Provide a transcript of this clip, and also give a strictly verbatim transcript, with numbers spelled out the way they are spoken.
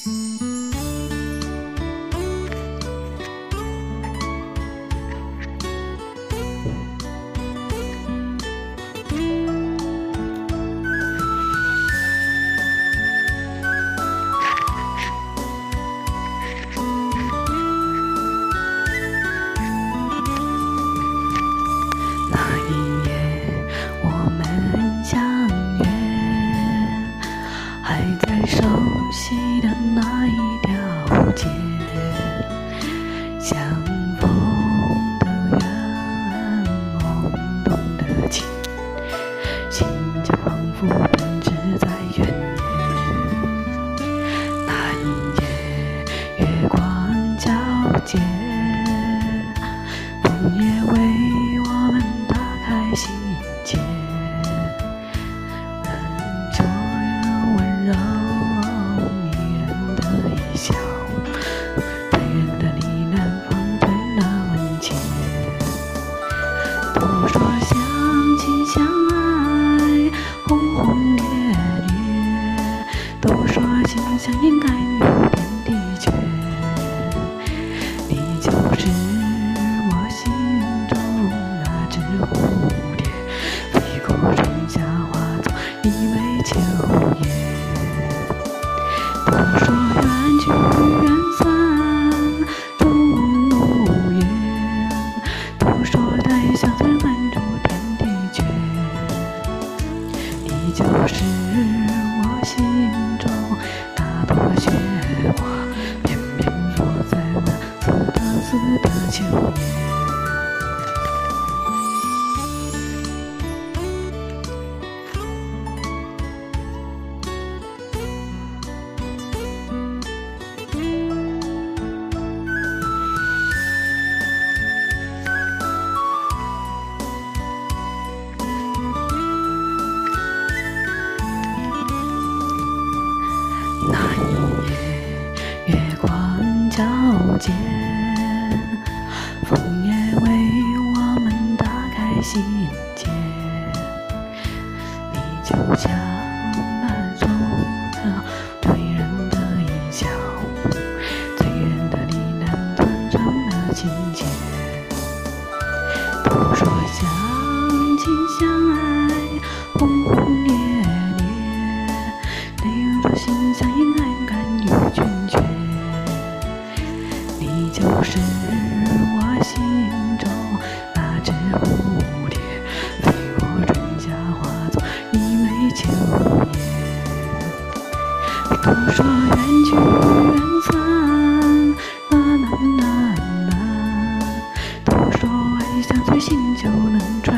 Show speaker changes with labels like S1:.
S1: 熟悉的那一条街，相逢的远，懵懂的情，心就仿佛奔驰在原野。那一夜，月光皎洁，枫叶为我们打开心结，人就有温柔。笑，最远的你南方最那温情。都说相亲相爱，轰轰烈烈；都说心相印，甘有天地诀。你就是我心中那只蝴蝶，飞过春夏花草，一枚秋叶。都说远去远散，终无言。都说带相思漫出天地绝。你就是我心中那朵雪花，偏偏落在晚色的死的秋叶。那一夜，月光皎洁，枫叶为我们打开心结。你就像那柔柔对人的一笑，最远的呢喃断肠的情节。都说相亲相爱，轰轰烈烈，你若心相印，暗甘与君绝。你就是我心中那只蝴蝶，飞过春夏化作一枚秋叶。都说远去远散，啦啦啦啦，都说爱相随心就能传。